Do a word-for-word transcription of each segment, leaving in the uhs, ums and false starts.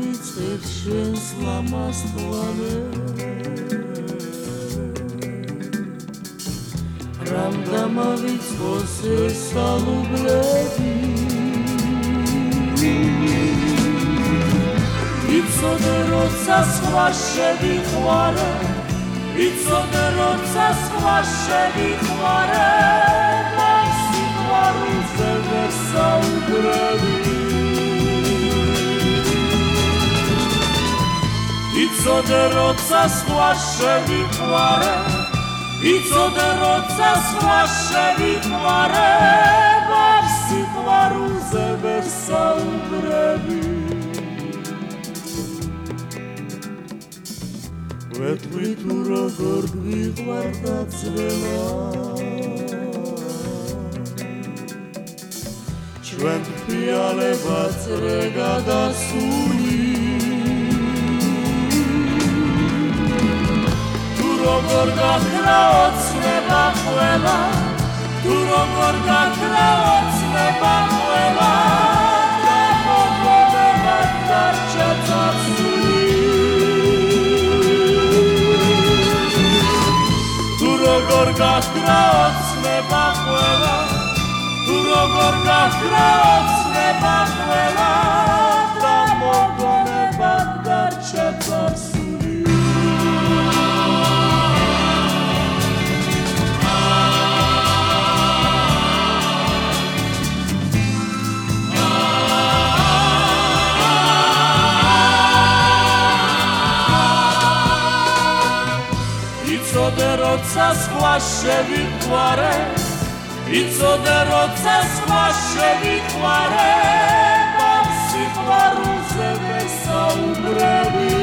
ვიწყებ შენს ლამას თვალე რამ დამავიწყოს ეს სალუბლები იცოდე როცა სხვა შევიყვარე იცოდე როცა სხვა შევიყვარე მაგ სიყვარულზე ვერ საუბრები იცოდე როცა სხვა შევიყვარე იცოდე როცა სხვა შევიყვარე მაგ სიყვარულზე ვერ საუბრები ვეთქვი თუ როგორ გვიყვარ დაძრელა ჩვენ თვალება წრე გადასული თუ როგორ გაქრა ოცნება ყველა თუ როგორ გაქრა ოცნება ყველა და მოგონება დარჩა წარსული როგორ გაქრა ოცნება ყველა თუ როგორ გაქრა ოცნება ყველა და მოგონება დარჩა წარსული იცოდე როცა სხვა შევიყვარე იცოდე როცა სხვა შევიყვარე მაგ სიყვარულზე ვერ საუბრები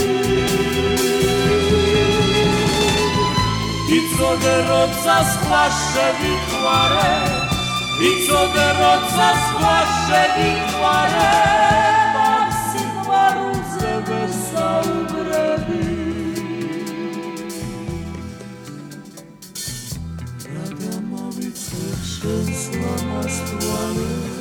იცოდე როცა სხვა შევიყვარე იცოდე როცა სხვა შევიყვარე მაგ სიყვარულზე ვერ საუბრები შენს ლამას თვალე